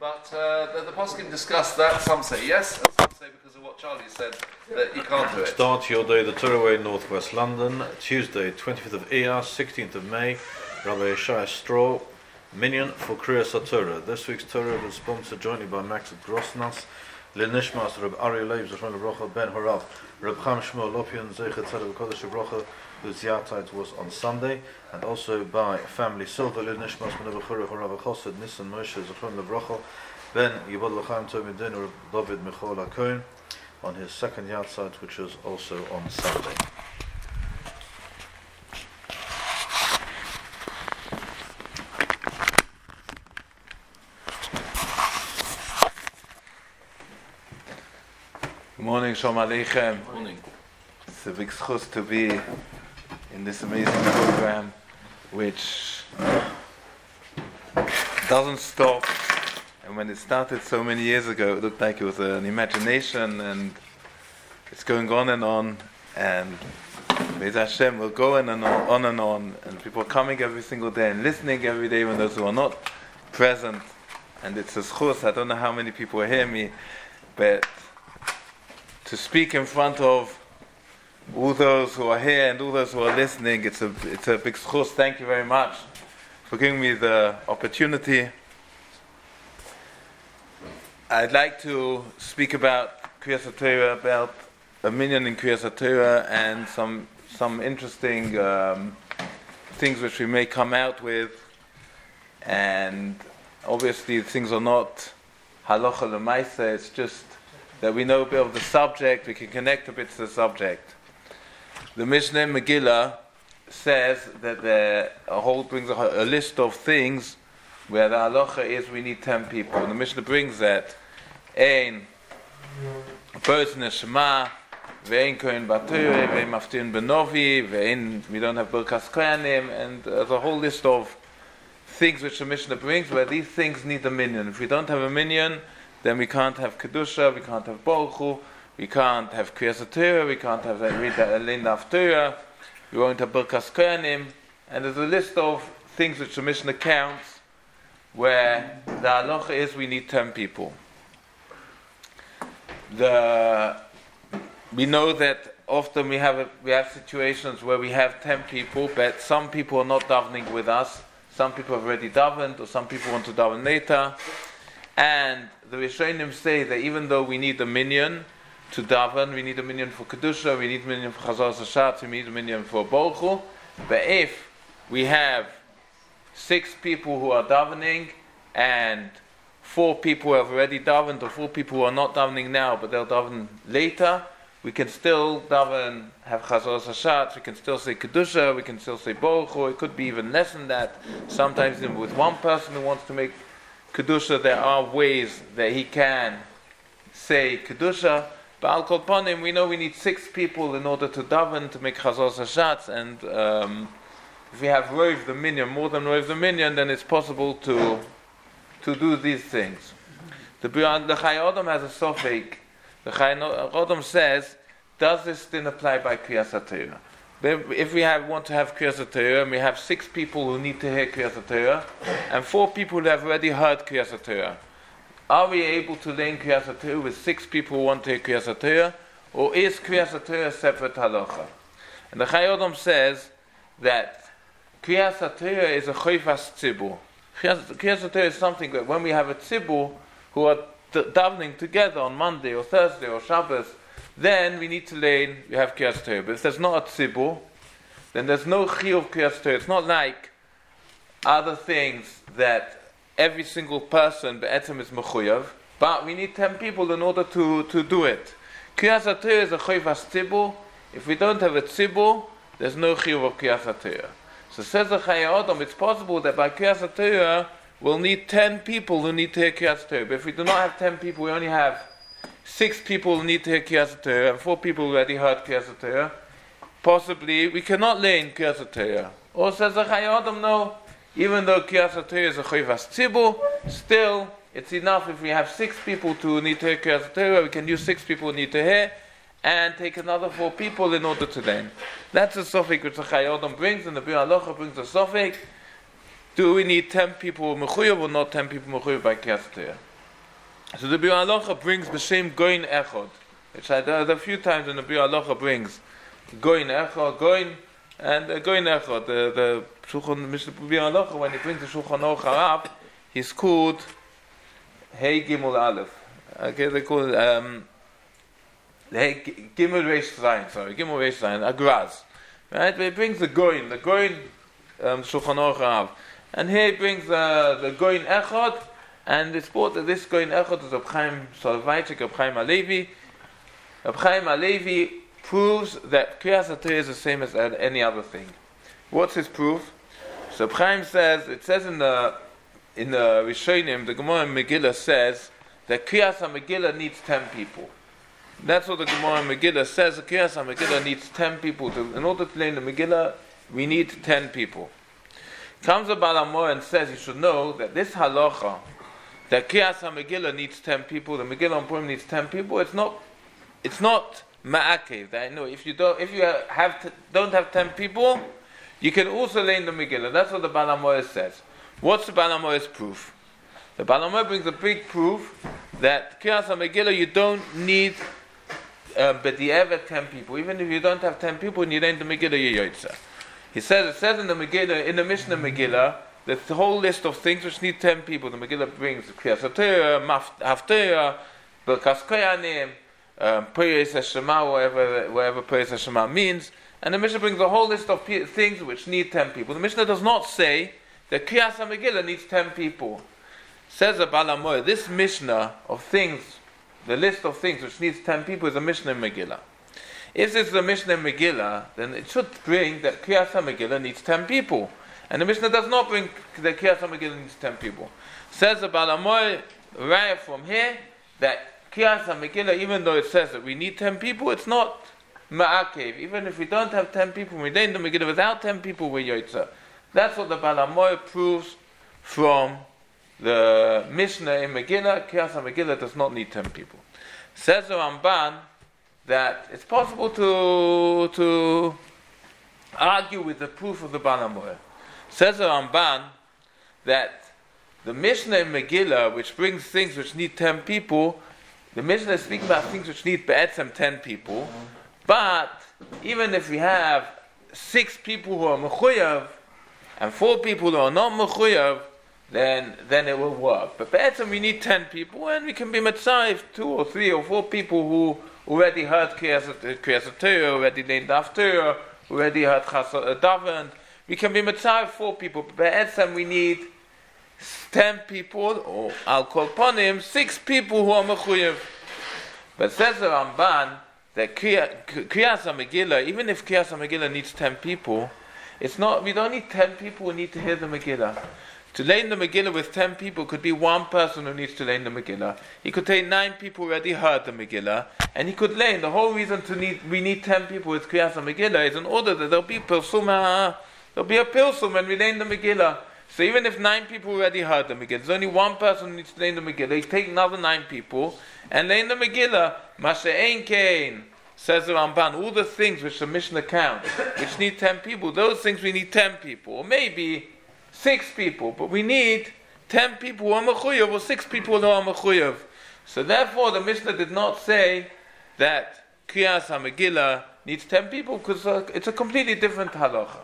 But the poskim discussed that. Some say yes, and some say because of what Charlie said that you can't do it. Start your day, the Torah Way, Northwest London, Tuesday, 25th of Iyar, 16th of May. Rabbi Yeshaya Straw, Minyan for Kriyas HaTorah. This week's Torah was sponsored jointly by Max at Grosnas, Lenishmas, Reb Aryeh Leib, Zechron Lebrocha, Ben Horav, Reb Chaim Shmuel Lopian, Zeichet Tzedek Kodesh Lebrocha, whose Yartite was on Sunday, and also by family Silva, Lenishmas, Menabachur, Horav Chosed, Nissan Moshe, Zechron Lebrocha, Ben Yibod L'chaim Tovim Din, Reb David Michol HaKohen, on his second Yartite, which was also on Sunday. Good morning, Shalom Aleichem. Good morning. It's a big schus to be in this amazing program, which doesn't stop. And when it started so many years ago, it looked like it was an imagination, and it's going on, and Be'ez Hashem will go on and on, and people are coming every single day and listening every day, even those who are not present. And it's a schus. I don't know how many people hear me, but to speak in front of all those who are here and all those who are listening, it's a big schus. Thank you very much for giving me the opportunity. I'd like to speak about Kriyas HaTorah, about a minyan in Kriyas HaTorah, and some interesting things which we may come out with. And obviously things are not halacha l'maaseh, it's just that we know a bit of the subject, we can connect a bit to the subject. The Mishnah in Megillah says that brings a list of things where the halacha is we need 10 people. And the Mishnah brings that ein person neshama, ve'ein kohen b'Torah, ve'ein maftin b'novi, ve'ein we don't have birkas kohanim, and there's a whole list of things which the Mishnah brings where these things need a minyan. If we don't have a minyan, then we can't have Kedusha, we can't have Boruchu, we can't have Kriyas HaTorah, we can't have Lein Daf Torah, we won't have Birkas Kohanim, and there's a list of things which the Mishnah counts where the halacha is we need 10 people. We know that often we have situations where we have 10 people, but some people are not davening with us, some people have already davened, or some people want to daven later, and the Rishonim say that even though we need a minyan to daven, we need a minyan for Kedusha, we need a minyan for Chazar Sashat, we need a minyan for Boruchu, but if we have 6 people who are davening and 4 people who have already davened, or 4 people who are not davening now but they'll daven later, we can still daven, have Chazar Sashat, we can still say Kedusha, we can still say Boruchu, it could be even less than that. Sometimes even with one person who wants to make Kedusha, there are ways that he can say Kedusha, but Al Kol Panim, we know we need 6 people in order to daven, to make Chazar Sashat, and if we have Rov the minyan, more than Rov the minyan, then it's possible to do these things. The Chai Adam has a sofek. The Chai Adam says, does this still apply by Kriyas HaTorah? If we want to have Kriyas HaTorah, and we have 6 people who need to hear Kriyas HaTorah, and 4 people who have already heard Kriyas HaTorah, are we able to learn Kriyas HaTorah with 6 people who want to hear Kriyas HaTorah, or is Kriyas HaTorah separate halacha? And the Chai Adam says that Kriyas HaTorah is a choifas tzibur. Kriyas HaTorah is something that when we have a tzibur who are davening together on Monday or Thursday or Shabbos, then we need to learn, we have Kriyas HaTorah. But if there's not a tzibur, then there's no chiyuv Kriyas HaTorah. It's not like other things that every single person be'etzem is mechuyav, but we need 10 people in order to do it. Kriyas HaTorah is a choifas tzibur. If we don't have a tzibur, there's no chiyuv of Kriyas HaTorah. So says the Chai Adam, it's possible that by Kriyas HaTorah we'll need 10 people who need to hear Kriyas HaTorah. But if we do not have 10 people, we only have 6 people who need to hear Kriyas HaTorah and 4 people who already heard Kriyas HaTorah. Possibly we cannot learn Kriyas HaTorah. Or says the Chai Adam, no, even though Kriyas HaTorah is a choivas tzibur, still it's enough if we have 6 people who need to hear Kriyas HaTorah, we can use 6 people who need to hear, and take another 4 people in order to learn. That's a sofek which the Chai Adam brings, and the Bir Halacha brings a sofek. Do we need 10 people mechuyev or not 10 people mechuyev by Kriyas HaTorah? So the Biur Halacha brings B'Shem Goyin Echad. There are a few times when the Biur Halacha brings Goyin Echad, Goyin, and Goyin Echad. The Biur Halacha, when he brings the Shulchan Aruch Harav, he's called Hey Gimel Aleph. Okay, they call it Hey Gimel Reish Zayin. Gimel Reish Zayin, Agraz. Right, but he brings the Goyin Shulchan Aruch Harav, and here he brings the Goyin Echad. And it's brought that this Goyin Echad is Reb Chaim Soloveitchik, Reb Chaim Halevi. Reb Chaim Halevi proves that Kriyas HaTorah is the same as any other thing. What's his proof? So Reb Chaim says, it says in the Rishonim, the Gemara in Megillah says that Kriyas HaMegillah needs 10 people. That's what the Gemara in Megillah says. Kriyas HaMegillah needs 10 people. In order to learn the Megillah, we need 10 people. Comes the Baal HaMaor and says you should know that this halacha, that Kriyas HaMegillah needs 10 people, the Megillah on Purim needs 10 people. It's not ma'akev. That if you don't have 10 people, you can also learn the Megillah. That's what the Baal HaMaor says. What's the Baal HaMaor's proof? The Baal HaMaor brings a big proof that Kriyas HaMegillah you don't need b'di'evet 10 people. Even if you don't have 10 people and you learn the Megillah, you're Yotza. It says in the Megillah, in the Mishnah Megillah, there's the whole list of things which need 10 people. The Megillah brings Kriyas HaTorah, Haftarah, Birkas Kohanim, Peres HaShema, whatever Peres HaShema means. And the Mishnah brings a whole list of things which need 10 people. The Mishnah does not say that Kriyas HaMegillah needs 10 people. Says the Baal HaMaor, this Mishnah of things, the list of things which needs 10 people is a Mishnah in Megillah. If this is a Mishnah in Megillah, then it should bring that Kriyas HaMegillah needs 10 people. And the Mishnah does not bring that Kriyas HaMegillah needs 10 people. Says the Baal HaMaor, right from here, that Kriyas HaMegillah, even though it says that we need 10 people, it's not ma'akev. Even if we don't have 10 people, we learn the Megillah without 10 people, we're Yotza. That's what the Baal HaMaor proves from the Mishnah in Megillah. Kriyas HaMegillah does not need 10 people. Says the Ramban that it's possible to argue with the proof of the Baal HaMaor. Says the Ramban that the Mishnah in Megillah, which brings things which need 10 people, the Mishnah is speaking about things which need be'etzem 10 people, but even if we have 6 people who are mechuyav and 4 people who are not mechuyav, then it will work. But be'etzem we need 10 people, and we can be metzaif 2 or 3 or 4 people who already heard Kriyas HaTorah, already learned Haftarah, already heard Daven. We can be Mitzvah 4 people, but be'etzem we need 10 people, or I'll call upon him 6 people who are mechuyev. But says the Ramban that Kriyas HaMegillah, even if Kriyas HaMegillah needs 10 people, it's not. We don't need 10 people who need to hear the Megillah. To learn the Megillah with 10 people could be one person who needs to learn the Megillah. He could take 9 people who already heard the Megillah, and he could learn. The whole reason we need 10 people with Kriyas HaMegillah is in order that there'll be a pilsum when we learn the Megillah. So even if 9 people already heard the Megillah, there's only one person who needs to learn the Megillah. He take another 9 people and learn the Megillah. Mashe'ein kein, says the Ramban, all the things which the Mishnah counts, which need 10 people, those things we need 10 people, or maybe 6 people, but we need 10 people who are mechuyev, or 6 people who are mechuyev. So therefore the Mishnah did not say that Kriyas HaMegillah needs 10 people, because it's a completely different halacha.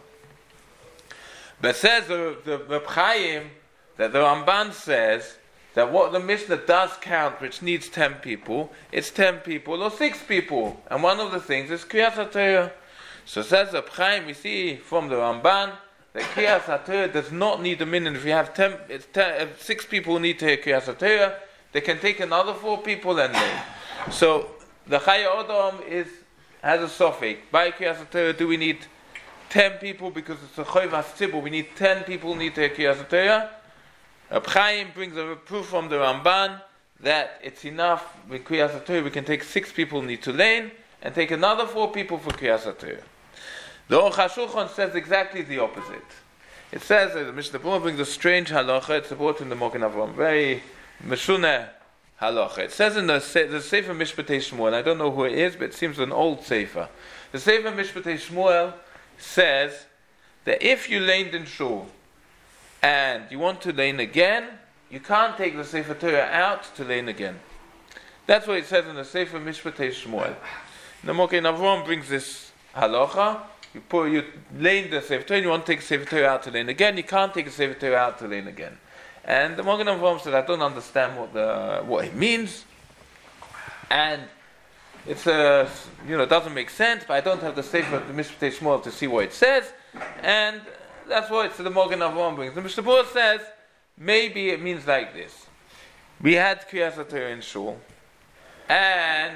But says the Reb Chaim that the Ramban says that what the Mishnah does count, which needs 10 people, it's 10 people or 6 people, and one of the things is Kriyas HaTorah. So says Reb Chaim, we see from the Ramban that Kriyas HaTorah does not need a minyan. If you have 6 people who need to hear Kriyas HaTorah, they can take another 4 people and learn. So the Chayei Odom has a sofek. By Kriyas HaTorah, do we need 10 people because it's a Choivas Tzibur? We need 10 people who need to hear Kriyas HaTorah. Reb Chaim brings a proof from the Ramban that it's enough with Kriyas HaTorah. We can take 6 people who need to learn and take another 4 people for Kriyas HaTorah. The Aruch HaShulchan says exactly the opposite. It says that the Mishnah Berurah brings a strange halacha. It's brought in the Mogen Avraham, very meshuneh halacha. It says in the Sefer Mishpatei Shmuel, and I don't know who it is, but it seems an old Sefer. The Sefer Mishpatei Shmuel says that if you learned in shul and you want to learn again, you can't take the Sefer Torah out to lein again. That's what it says in the Sefer Mishpatei Shmuel. The Mogen Avraham brings this halacha. You lein the Sefer Torah, and you want to take the Sefer Torah out to lein again. You can't take the Sefer Torah out to lein again. And the Mogen Avraham said, I don't understand what it means, and it's it doesn't make sense. But I don't have the Sefer of the Mishpatei Shmuel to see what it says, and that's what the Mogen Avraham brings. The Mishnah Berurah says maybe it means like this: we had Kriyas HaTorah in shul, and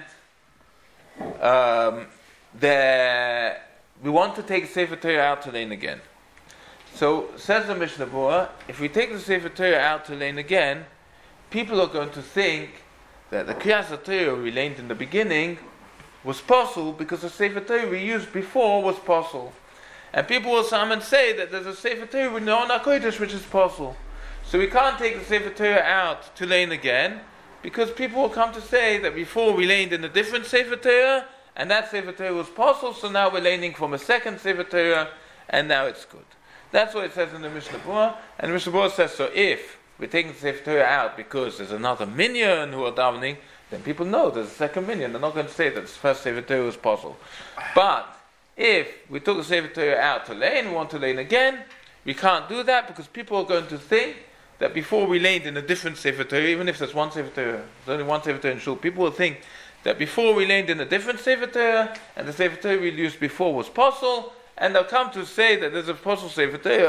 we want to take Sefer Torah out to lein again. So says the Mishnah Berurah, if we take the Sefer Torah out to lein again, people are going to think that the Kriyas HaTorah we learned in the beginning was possible because the Sefer Torah we used before was possible. And people will come and say that there's a Sefer Torah with no HaKodesh which is possible. So we can't take the Sefer Torah out to lein again, because people will come to say that before we leaned in a different Sefer Torah, and that Sefer Torah was possible, so now we're leaning from a second Sefer Torah, and now it's good. That's what it says in the Mishnah Berurah, and the Mishnah Berurah says, so if we're taking the Sefer Torah out because there's another minyan who are davening, then people know there's a second minyan. They're not going to say that the first Sefer Torah was possible. But if we took the Sefer Torah out to lein, we want to lein again, we can't do that because people are going to think that before we leaned in a different Sefer Torah, even if there's one Sefer Torah, there's only one Sefer Torah in shul, people will think that before we leaned in a different Sefer Torah, and the Sefer Torah we used before was possible, and they'll come to say that there's a possible Sefer Torah.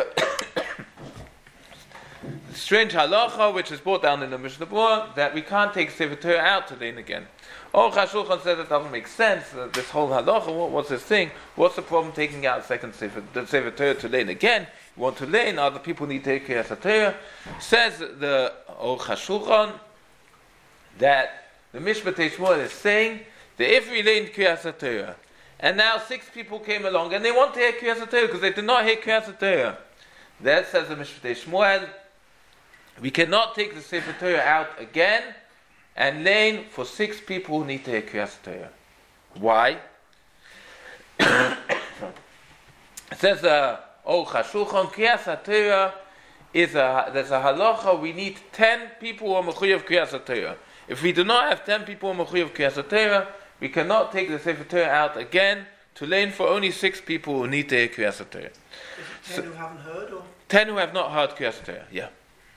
Strange halacha, which is brought down in the Mishnah Berurah, that we can't take Sefer Torah out to lein again. Aruch HaShulchan says it doesn't make sense, this whole halacha, what's this thing? What's the problem taking out the Sefer Torah to lein again? You want to lein, other people need to take Kriyas HaTorah. Says the Aruch HaShulchan that the Mishpatei Shmuel is saying that if we lein Kriyas HaTorah, and now 6 people came along and they want to hear Kriyas HaTorah because they did not hear Kriyas HaTorah, that says the Mishpatei Shmuel, we cannot take the Sefer Torah out again and lein for 6 people who need to hear Kriyas HaTorah. Why? It says Aruch HaShulchan, Kriyas HaTorah there's a halacha, we need 10 people who are mechuyev Kriyas HaTorah. If we do not have 10 people who are mechuyev Kriyas HaTorah, we cannot take the Sefer Torah out again to lein for only 6 people who need to hear Kriyas HaTorah. Is it 10 who haven't heard, or 10 who have not heard Kriyas HaTorah? Yeah.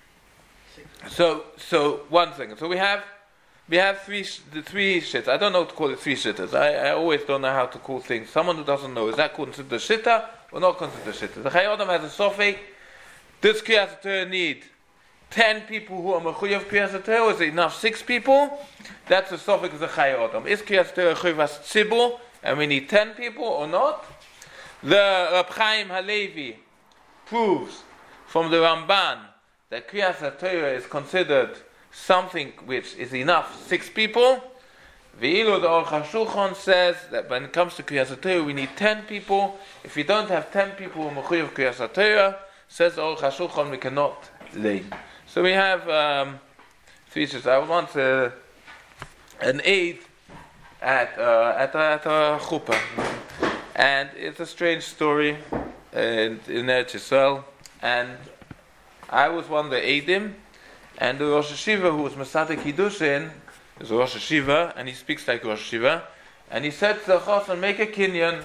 So one second. So we have three shittas. I don't know what to call it 3 shittas. I always don't know how to call things. Someone who doesn't know, is that considered a shitta or not considered a shitta? The Chayei Adam has a sofek. Does Kriyas HaTorah need 10 people who are mechuyev Kriyas HaTorah, or is it enough 6 people? That's the sofek of the Chayei Adam. Is Kriyas HaTorah chuvas tzibur, and we need 10 people or not? The Reb Chaim Halevi proves from the Ramban that Kriyas HaTorah is considered something which is enough 6 people. Ve'ilu, the Aruch HaShulchan says that when it comes to Kriyas HaTorah, we need 10 people. If we don't have 10 people who are mechuyev Kriyas HaTorah, says the Aruch HaShulchan, we cannot lein. So we have 3 shittas. I want an aid at a chuppah, and it's a strange story in Eretz Yisrael. And I was one of the Eidim, and the Rosh Hashiva, who was Masadik Hiddushin, is a Rosh Hashiva, and he speaks like Rosh Hashiva, and he said to the Chosson, make a kinyan,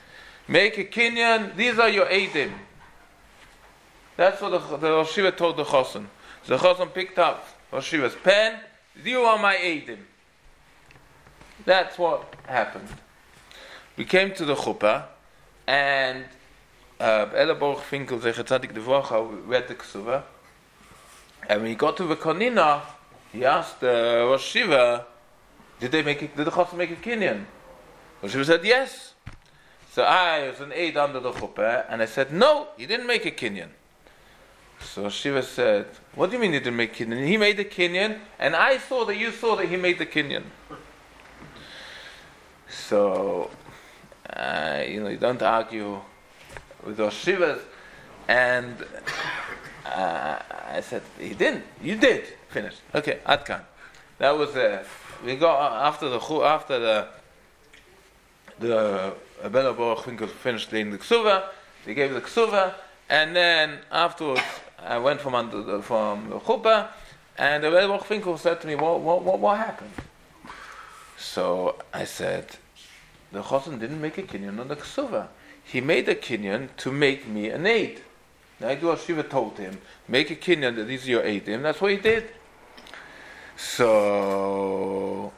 these are your Eidim. That's what the Rosh Hashiva told the Chosson. So the Chosson picked up Rosh Hashiva's pen, you are my Eidim. That's what happened. We came to the chuppah, and Ella Baruch Finkel, Zecher Tzadik Livracha, read the Ksuvah. And when he got to the Konina, he asked the Rosh Hashiva, did the Chosson make a kinyan? Rosh Hashiva said, yes. So I was an aide under the chuppah, and I said, no, he didn't make a kinyan. So Rosh Hashiva said, what do you mean he didn't make a kinyan? He made a kinyan, and I saw that you saw that he made the kinyan. So, you don't argue with Rosh Hashivas, and I said, he didn't, you did, finished. Okay, Adkan. That was we got after the Bela Baruch Finkel finished laying the Ksuvah, they gave the Ksuvah, and then afterwards I went from the chuppah, And the Rebbe Finkel said to me, what happened? So I said, the Chosn didn't make a kinyan on the Ksuva. He made a kinyan to make me an aid. The Shiva told him, make a kinyan that these are your aidim. That's what he did. So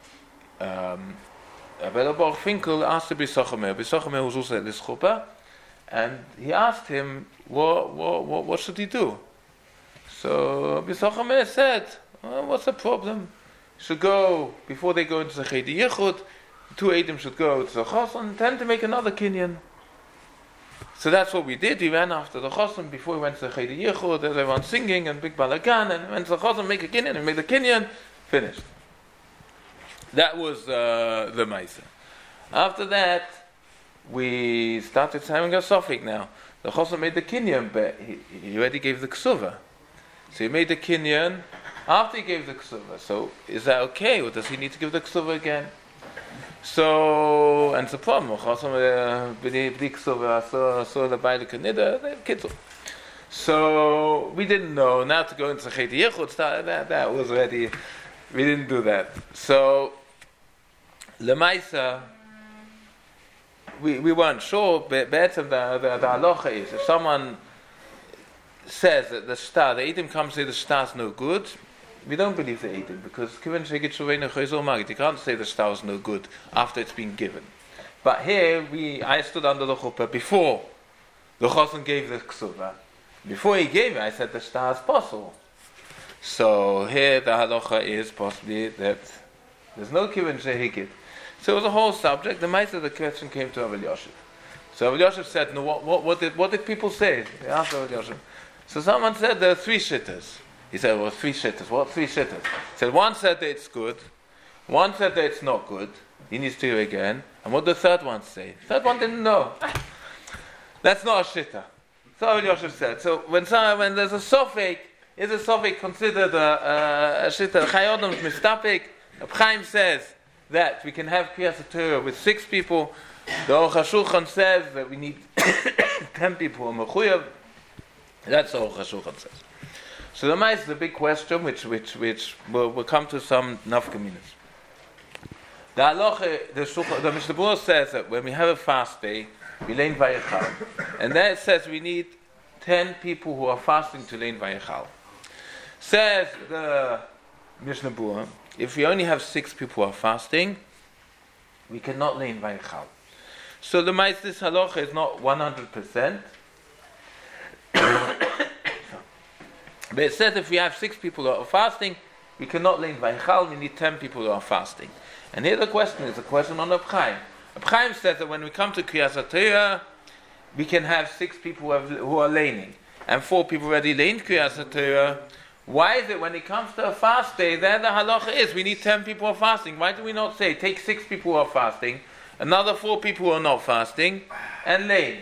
Rebbe Baruch Finkel asked the Bisochamer. Bisochamer was also at this chuppah, and he asked him, what should he do? So Bisochamer said, what's the problem? Should go, before they go into the Cheder Yichud, 2 aidim should go to the Chosn and tend to make another kinyan. So that's what we did. We ran after the Chosn before we went to the Cheder Yichud. There's everyone singing and big balagan, and went to the Chosn, make a kinyan, and make the kinyan, finished. That was the Maisa. After that, we started having a suffix now. The Chosn made the kinyan, but he already gave the ksuva. So he made the kinyan after he gave the ksuva. So is that okay, or does he need to give the ksuva again? So, and it's a problem. So we didn't know. Now to go into Cheder Yichud, that was already, we didn't do that. So, Lemaisa, we weren't sure, but better the halacha is, if someone says that the Eidim comes say the star is no good, we don't believe the Eidim, because you can't say the star is no good after it's been given. But here, I stood under the chuppah before the Chosn gave the ksuva. Before he gave it, I said the star is possible. So here the halacha is possibly that there's no kiven shehikit. So it was a whole subject. The mice of the question came to Rav Elyashiv. So Rav Elyashiv said, "No, what did people say?" They asked Rav Elyashiv. So someone said there are 3 shittas. He said, "Well, 3 shittas. What 3 shittas?" He said, one said that it's good, one said that it's not good. He needs to hear again. And what did the third one say? The third one didn't know. That's not a shitta. So Rav Elyashiv said. So when there's a sofek, is a sofek considered a shitta? Chayodom mistapik. Chaim says that we can have Kriyas HaTorah with 6 people. The Aruch HaShulchan says that we need 10 people. That's what Aruch HaShulchan says. So the Ma'is is a big question, which will come to some nafkaminas. The halacha, the Mishnah Berurah says that when we have a fast day, we lein vayechal, and then it says we need 10 people who are fasting to lein vayechal. Says the Mishnah Berurah, if we only have 6 people who are fasting, we cannot lein vayechal. So the Ma'is, this halacha is not 100%. But it says if we have 6 people who are fasting, we cannot lein vayechal, we need 10 people who are fasting. And here the question is a question on Reb Chaim. Reb Chaim says that when we come to Kriyas HaTorah, we can have 6 people who are laning, and 4 people already laned Kriyas HaTorah. Why is it when it comes to a fast day, there the halacha is we need 10 people who are fasting? Why do we not say take 6 people who are fasting, another 4 people who are not fasting, and lane?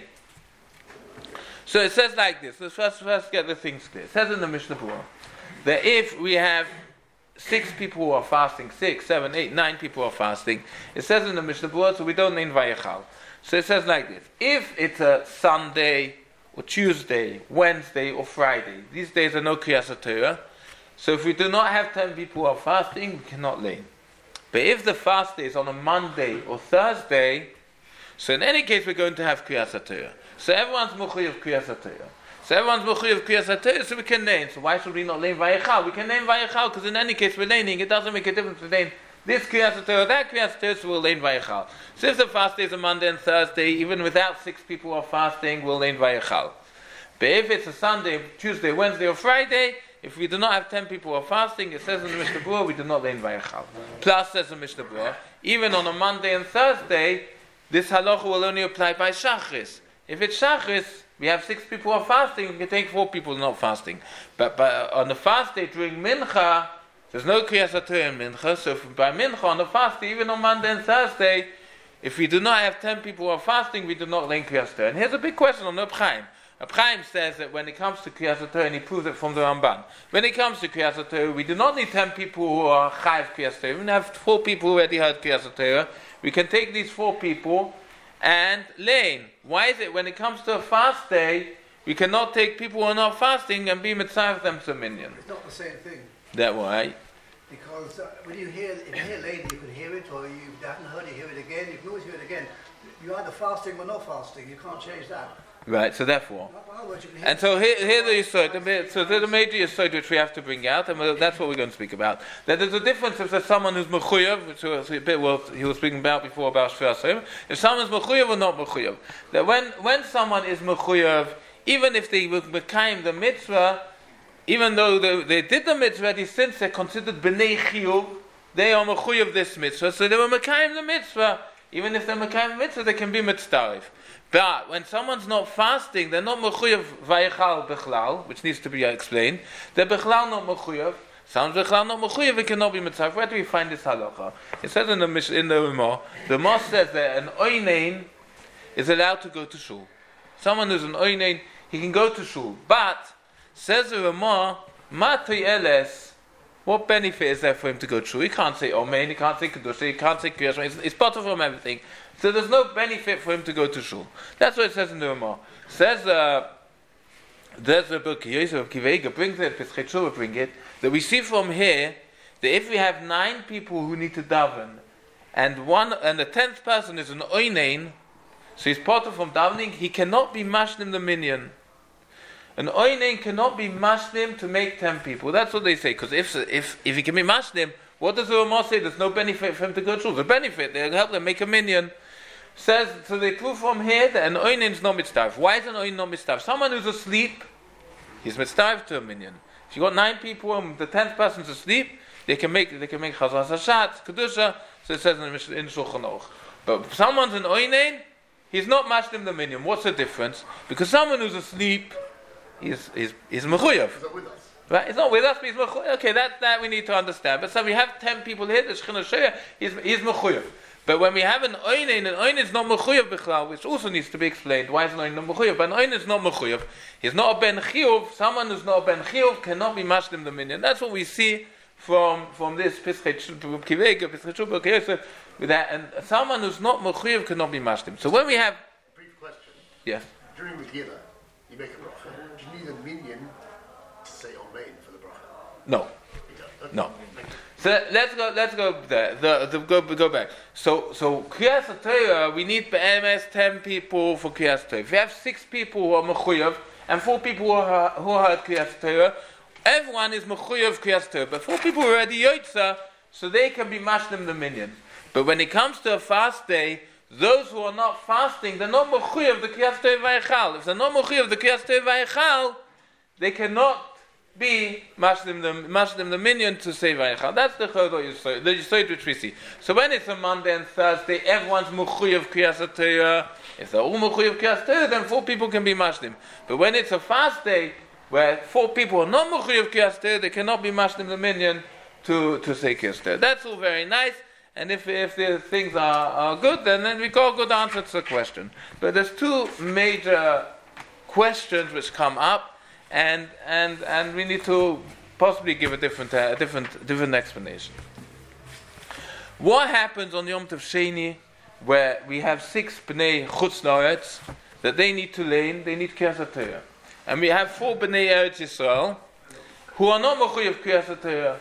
So it says like this. Let's first get the things clear. It says in the Mishnah Berurah that if we have 6 people who are fasting, 6, 7, 8, 9 people who are fasting, it says in the Mishnah Berurah, so we don't name Vayechal. So it says like this. If it's a Sunday, or Tuesday, Wednesday, or Friday, these days are no Kriyas HaTorah, so if we do not have 10 people who are fasting, we cannot lane. But if the fast day is on a Monday or Thursday, so in any case we're going to have Kriyas HaTorah. So everyone's Mechuyev of Kriyas HaTorah. So everyone's Mechuyev of Kriyas HaTorah, so we can name. So why should we not name Vayechal? We can name Vayechal because in any case we're laning. It doesn't make a difference to name this Kriyas HaTorah, that Kriyas HaTorah, so we'll name Vayechal. So if the fast day is a Monday and Thursday, even without 6 people who are fasting, we'll name Vayechal. But if it's a Sunday, Tuesday, Wednesday, or Friday, if we do not have 10 people who are fasting, it says in the Mishnah Berurah, we do not name Vayechal. Plus, says the Mishnah Berurah, even on a Monday and Thursday, this halacha will only apply by Shachris. If it's Shachris, we have 6 people who are fasting, we can take 4 people not fasting. But on the fast day during Mincha, there's no Kriyas HaTorah in Mincha, so by Mincha on the fast day, even on Monday and Thursday, if we do not have 10 people who are fasting, we do not lane Kriyas HaTorah. And here's a big question on Reb Chaim. Reb Chaim says that when it comes to Kriyas HaTorah, and he proves it from the Ramban, when it comes to Kriyas HaTorah, we do not need 10 people who are Chayiv Kriyas HaTorah. We have 4 people who already heard Kriyas HaTorah. We can take these 4 people and lane. Why is it when it comes to a fast day, we cannot take people who are not fasting and be mitzvah them to minion? It's not the same thing. That way. Because when you hear later, you can hear it, or you haven't heard it, hear it again. You can always hear it again. You're either fasting or not fasting. You can't change that. Right, so therefore. In other words, you can hear And so here the Yesod, so there's a major Yesod which we have to bring out, and that's what we're going to speak about. That there's a difference if there's someone who's Mechuyev, which was a bit what he was speaking about before about Shver HaSayim, if someone's Mechuyev or not Mechuyev. That when someone is Mechuyev, even if they became the mitzvah, even though they did the mitzvah, since they're considered B'nei Chiyuv, they are Mechuyev this mitzvah, so they were Mekayim the mitzvah. Even if they're Mekayim the mitzvah, they can be mitzdarif. But when someone's not fasting, they're not mechuyev vayichal bechlal, which needs to be explained. They're bechlal not mechuyev. Sounds bechlal not mechuyev, it cannot be mitzvah. Where do we find this halacha? It says in the Ramah, the Ramah says that an oinein is allowed to go to shul. Someone who's an oinein, he can go to shul. But, says the Ramah, matay eles, what benefit is there for him to go to shul? He can't say omein, he can't say kedusha, he can't say kriyas, it's part of him everything. So there's no benefit for him to go to shul. That's what it says in the Ramah. Says there's a book Yosef Kivega brings it, Pesach Shuvah bring it, that we see from here that if we have 9 people who need to daven, and the 10th person is an oinein, so he's part of from davening, he cannot be mashlim the minyan. An oinein cannot be mashlim to make 10 people. That's what they say. Because if he can be mashlim, what does the Ramah say? There's no benefit for him to go to shul. The benefit, they'll help them make a minyan. Says, so they prove from here that an oinen is not mitzdarif. Why is an oinen not mitzdarif? Someone who's asleep, he's mitzdarif to a minyan. If you got 9 people and the 10th person's asleep, they can make chazas hashat, kedusha. So it says in Shulchan Aruch. But if someone's an oinen, he's not mashlim the minyan. What's the difference? Because someone who's asleep, he's mechuyev. He's not with us. Right? It's not with us, but he's mechuyev. Okay, that we need to understand. But so we have 10 people here. The Shechina Shaya, he's mechuyev. But when we have an oinen is not mechuyev bichlal, which also needs to be explained. Why is an oinen not mechuyev? But an oinen is not mechuyev. He's not a ben chiyuv. Someone who's not a ben chiyuv cannot be mashlim the minyan. That's what we see from this Pesach Kivega, Pesach Shuvah, Yosef, that, and someone who's not mechuyev cannot be mashlim. So when we have Brief question. yes, During the Gila, you make a bracha. Do you need a minyan to say Amen for the bracha? no. You don't. No. So let's go there. Go back. So Kriyas HaTorah, we need be'emes 10 people for Kriyas HaTorah. If we have 6 people who are mechuyev and 4 people who heard Kriyas HaTorah, everyone is mechuyev Kriyas HaTorah. But 4 people who are already yotza, so they can be mashlim the minyan. But when it comes to a fast day, those who are not fasting, they're not mechuyev the Kriyas HaTorah vayichal. If they're not mechuyev the Kriyas HaTorah vayichal, they cannot be mashlim the minyan to say vayichal. That's the Yesod which we see. So when it's a Monday and Thursday, everyone's mechuyev Kriyas HaTorah. If they're all mechuyev Kriyas HaTorah, then 4 people can be mashlim. But when it's a fast day where 4 people are not mechuyev Kriyas HaTorah, they cannot be mashlim the minyan to say Kriyas HaTorah. That's all very nice. And if the things are good, then we got a good answer to the question. But there's 2 major questions which come up. And we need to possibly give a different explanation. What happens on Yom Tov Sheni, where we have 6 bnei chutz la'aretz that they need to lane, they need Kriyas HaTorah, and we have 4 bnei Eretz Yisrael who are not mechuyev Kriyas HaTorah.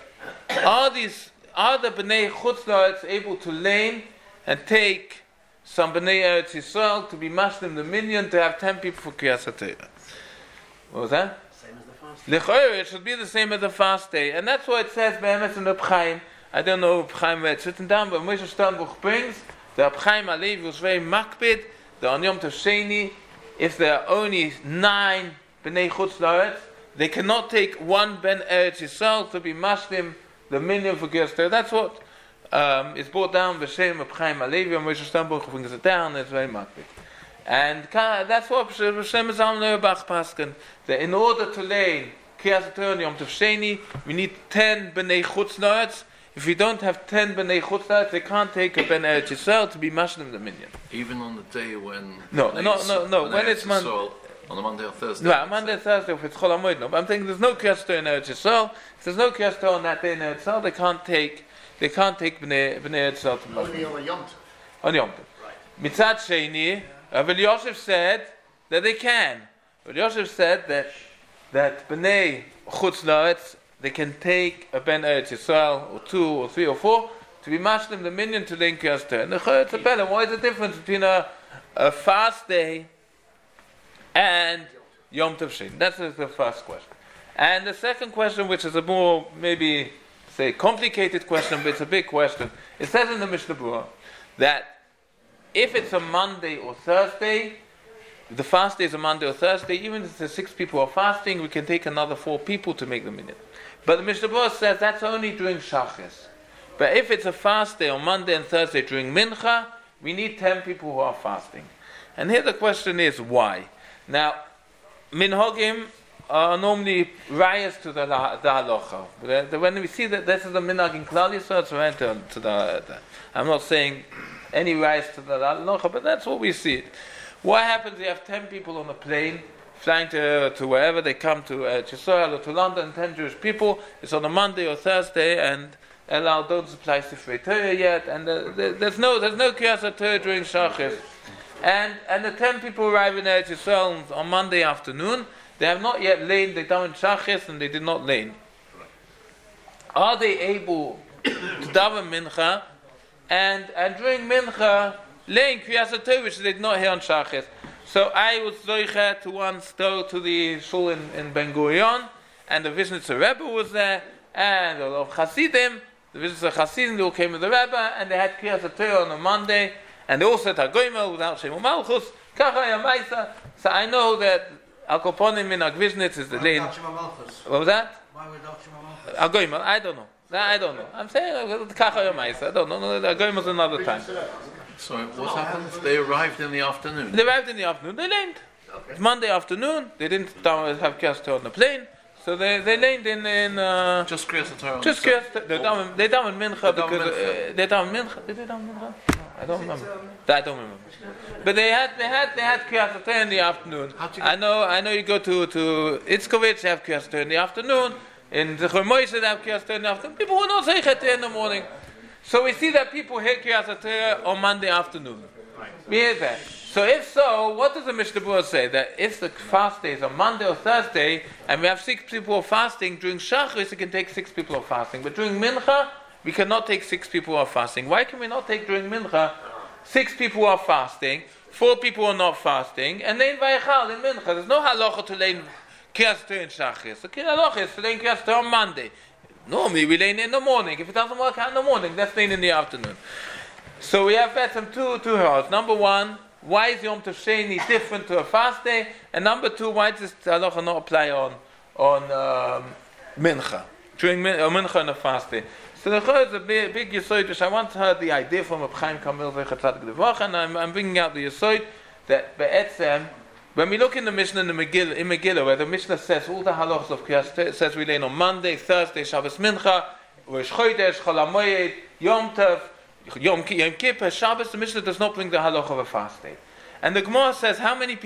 Are the bnei chutz la'aretz able to lane and take some bnei Eretz Yisrael to be mashlim the minyan to have 10 people for Kriyas HaTorah? What was that? Same as the fast. L'choyer, it should be the same as the fast day, and that's what it says be'emes in the Chaim. I don't know if Chaim where it's written down, but Moshe Sternbuch brings the Chaim Alevi was very makpid. The on Yom Tov Sheni, if there are only 9 bnei chutz la'aretz, they cannot take 1 ben Eretz Yisrael to be mashlim the minyan for Kriyas HaTorah. That's what is brought down b'shem of Chaim Alevi, and Moshe Sternbuch brings it down. It's very makpid. And that's what Shem Zalman Auerbach paskin, that in order to lay Kriyas HaTorah on Yom Tov Sheni, we need 10 bnei chutz la'aretz. If we don't have 10 bnei chutz la'aretz, they can't take a ben Eretz Yisrael to be mashlim the minyan. Even on the day when No. When it's on a Monday or Thursday. No, Monday, Thursday, if it's Chol HaMoed, no. But I'm thinking there's no Kriyas HaTorah in Eretz Yisrael. If there's no Kriyas HaTorah on that day in Eretz Yisrael, they can't take bnei Eretz Yisrael to mashlim. Only on a Yom Tov. On Yom Tov. Mitzad Sheni, Rav Yosef said that they can. Rav Yosef said that bnei chutz la'aretz they can take a Ben Eretz Yisrael, or 2 or 3 or 4, to be mashlim the minyan to learn Kriyas Torah. And it's a better. What is the difference between a fast day and Yom Tov Sheni? That's the first question. And the second question, which is a more, maybe, say, complicated question, but it's a big question. It says in the Mishnah Berurah that if it's a Monday or Thursday, the fast day is a Monday or Thursday, even if the 6 people are fasting, we can take another 4 people to make the minyan. But the Mishnah Berurah says that's only during Shachris. But if it's a fast day on Monday and Thursday during Mincha, we need 10 people who are fasting. And here the question is, why? Now, minhagim are normally rayas to the halacha. When we see that this is a minhag in Klal Yisrael, it's right to the. I'm not saying any rayas to the halacha, but that's what we see. What happens? You have 10 people on a plane flying to wherever they come to Yisrael or to London, 10 Jewish people. It's on a Monday or Thursday, and El Al don't supply Sifrei Torah yet, and there's no Kriyas Torah during Shachris. And the 10 people arrive in Eretz Yisrael on Monday afternoon. They have not yet lain. They done Shachris and they did not lain. Are they able to daven Mincha and during Mincha lain Kriyas Torah, which they did not hear on Shachris? So I was zoicha to once go to the shul in Ben Gurion, and the Vishnitzer Rebbe was there, and a lot of Hasidim. The Vishnitzer Hasidim, they all came with the Rebbe, and they had Kriyas Torah on a Monday, and they all said Hagoyimel without Shem Malchus. So I know that Al Koponim in Agvishnitz is the lane. What was that? Why without Shema Malchus? Hagoyimel, I don't know. I'm saying Kacha Yamaisa. I don't know. Hagoyimel is another time. Sorry, what happened? They arrived in the afternoon. They arrived in the afternoon. They laned. It's Monday afternoon. They didn't have Kriyas Torah on the plane, so they laned in just Kriyas Torah. Just Kriyas Torah. They daven Mincha because they daven Mincha. Did they daven Mincha? No, I don't remember. But they had Kriyas Torah in the afternoon. I know. You go to Itzkovitz, you have Kriyas Torah in the afternoon. In Zechor Moshe, they have Kriyas Torah in the afternoon. People will not say Cheteh in the morning. So we see that people hear Kriyas Torah on Monday afternoon. We hear that. So if so, what does the Mishnah Berurah say? That if the fast day is on Monday or Thursday, and we have 6 people fasting, during Shachris we can take 6 people fasting. But during Mincha, we cannot take 6 people are fasting. Why can we not take during Mincha 6 people are fasting, 4 people are not fasting, and then Vayachal in Mincha? There's no halacha to learn Kriyas Torah in Shachris. The halacha is to learn Kriyas Torah on Monday. Normally we learn in the morning. If it doesn't work out in the morning, let's learn in the afternoon. So we have some two halahas. Number 1, why is Yom Tov Sheni different to a fast day? And number 2, why does this halacha not apply on Mincha? During Mincha and a fast day. So the chayr is a big yesod, which I once heard the idea from Reb Chaim Kamil Zechatzat Gdevacha, and I'm bringing out the yesod that be'etzem, when we look in the Mishnah in Megillah, where the Mishnah says all the halachos of Kriyas Torah, it says we learn on Monday, Thursday, Shabbos Mincha, Rosh Chodesh, Chol HaMoed, Yom Tov, Yom Kippur, Shabbos. The Mishnah does not bring the halacha of a fast day. And the Gemara says, how many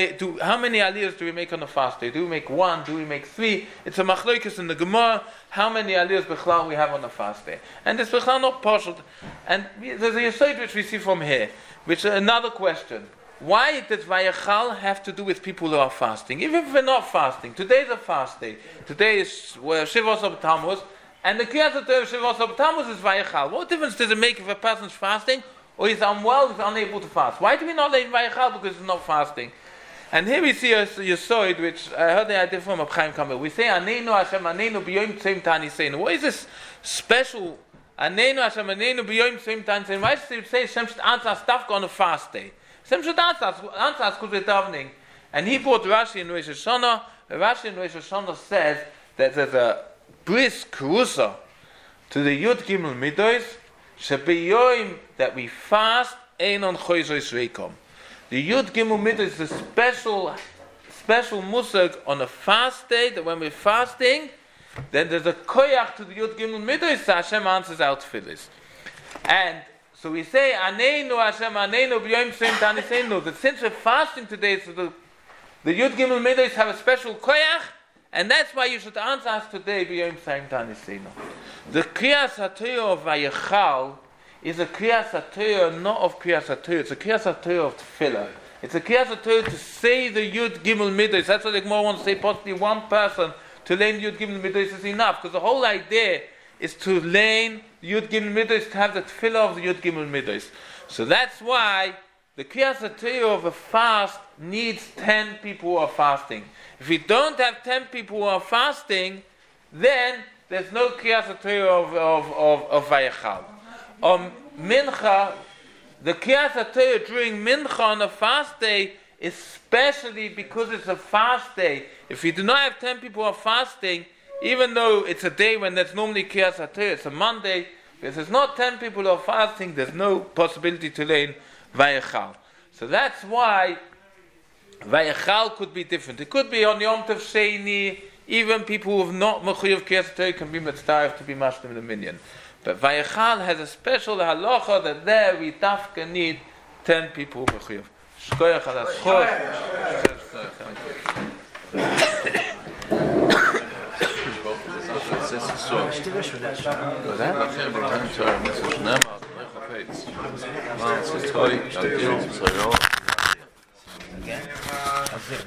aliyahs do we make on a fast day? Do we make 1? Do we make 3? It's a machlokes in the Gemara, how many aliyahs bichlal we have on a fast day. And this bichlal not partial. And there's a yesod which we see from here, which is another question. Why does Vayachal have to do with people who are fasting? Even if we're not fasting, today's a fast day. Today is Shivos of Tammuz, and the Kriyas Torah of Shivos of Tammuz is Vayachal. What difference does it make if a person's fasting or he's unwell, he's unable to fast? Why do we not learn Vayachal? Because he's not fasting. And here we see a yesod, which I heard the idea from Reb Chaim Kamil. We say, Aneinu Hashem, Aneinu b'yom tzim tani seinu. What is this special Aneinu Hashem, Aneinu b'yom tzim tani seinu? Why should we say Hashem should answer us stuff on a fast day? Hashem should answer us because we're davening. And he brought Rashi in Rosh Hashanah. Rashi in Rosh Hashanah says that there's a bris krusa to the Yud Gimel Midos shebeyoim that we fast ein on choizois reikom. The Yud Gimel Midos is a special musag on a fast day, that when we're fasting, then there's a koyach to the Yud Gimel Midos that Hashem answers our tefillos. And so we say, Aneinu Hashem, Aneinu b'yom tzim tani seinu, that since we're fasting today, so the Yud Gimel Midos have a special koyach, and that's why you should answer us today b'yom tzim tani seinu. The Kriyas HaTorah of Vayachal is a Kriyas HaTorah not of Kriyas HaTorah, it's a Kriyas HaTorah of Tefillah. It's a Kriyas HaTorah to say the Yud Gimel Midos. That's what the Gemara wants to say, possibly one person to to learn Yud Gimel Midos is enough, because the whole idea is to learn Yud Gimel Midos, to have the tefillah of the Yud Gimel Midos. So that's why the Kriyas HaTorah of a fast needs 10 people who are fasting. If you don't have 10 people who are fasting, then there's no Kriyas HaTorah of Vayechal. Mincha, the Kriyas HaTorah during Mincha on a fast day, especially because it's a fast day. If you do not have 10 people who are fasting, even though it's a day when there's normally Kriyas HaTorah, it's a Monday, if there's not 10 people who are fasting, there's no possibility to learn Vayechal. So that's why Vayechal could be different. It could be on Yom Tov Sheni, even people who have not Mechuyev Kriyas HaTorah can be mitzvah to be mashlim the minyan. But Vayechal has a special halacha that there we dafka need 10 people Mechuyev. Shkoyach ala schos. Toy,